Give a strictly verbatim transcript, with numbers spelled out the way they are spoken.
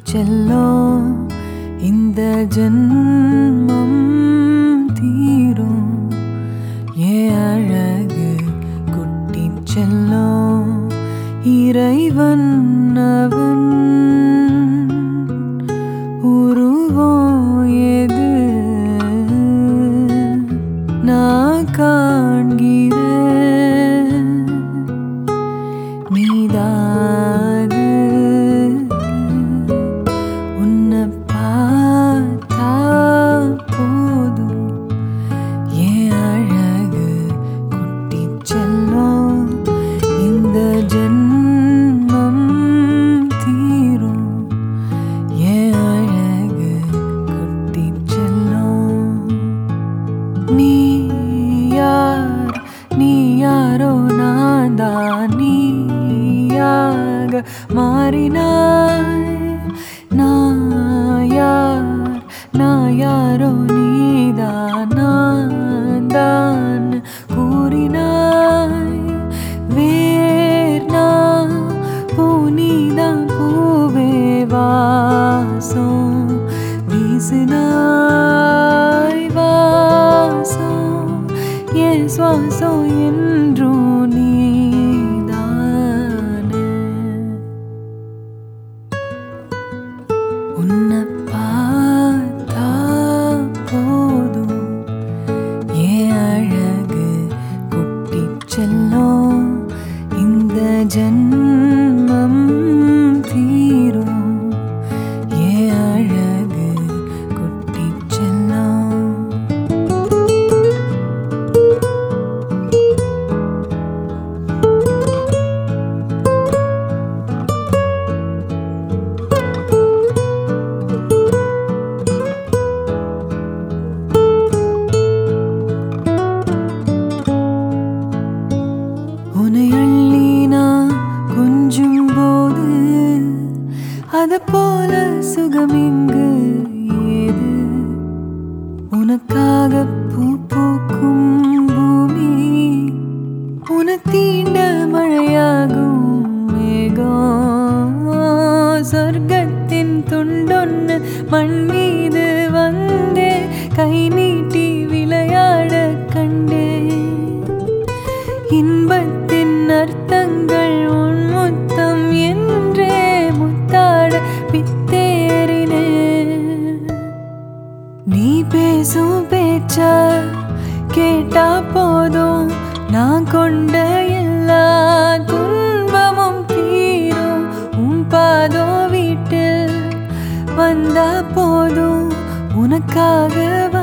செல்லும் இந்த ஜென்மம் தீரும் ஏன் அழகு குட்டி செல்லும் இறைவன் அவன் உருவம் எது நான் காண்கிறேன் நீதாது உன்னை பார்த்தா போதும் ஏன் அழகு குட்டி செல்லும் இந்த ஜென்மம் தீரும் ஏன் அழகு குட்டி செல்லும் நீ யார் நீ யாரோ நான் தான் நீயாக மாறினாய் நான் யார் நான் யாரோ நீதான் நான் தான் கூறினாய் வேர் நான் பூனிதான் பூவே வாசம் வீசினாய் வாசம் என் சுவாசம் என்றும் நீதானே உன்னை பார்த்தா போதும் ஏன் அழகு குட்டி செல்லும் இந்த ஜென்மம் தீரும் ஏன் அழகு குட்டி செல்லும் உன்னை அள்ளி நான் கொஞ்சும் போது அது போல சுகம் இங்கு ஏது உனக்காக பூ பூக்கும் பூமி உன தீண்ட மழையாகும் மேகம் சொர்க்கத்தின் துண்டொன்னு மண் மீது வந்தே கை நீட்டி விளையாட கண்டே இன்பத்தின் அர்த்தங்கள் உன் முத்தம் என்றே முத்தாட பித்தேறினே நீ பேசும் பேச்ச கேட்டா போதும் நான் கொண்ட எல்லா துன்பமும் தீரும் உன் பாதோ வீட்டில் வந்தா போதும் உனக்காக